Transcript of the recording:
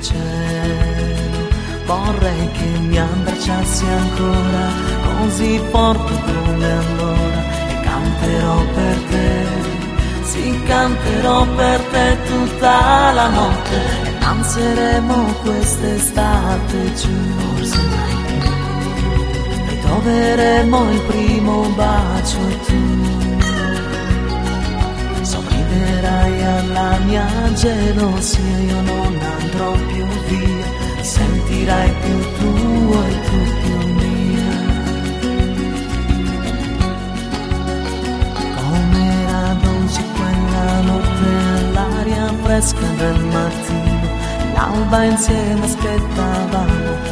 cielo. Vorrei che mi abbracciassi ancora, così forte come allora, e canterò per te, sì, canterò per te tutta la notte, e danzeremo quest'estate giù, forse mai più, e troveremo il primo bacio e tu sorriderai alla mia gelosia, io non andrò più via, ti sentirai più tuo e tu più mia. Com'era dolce quella notte, l'aria fresca del mattino, l'alba insieme aspettavamo,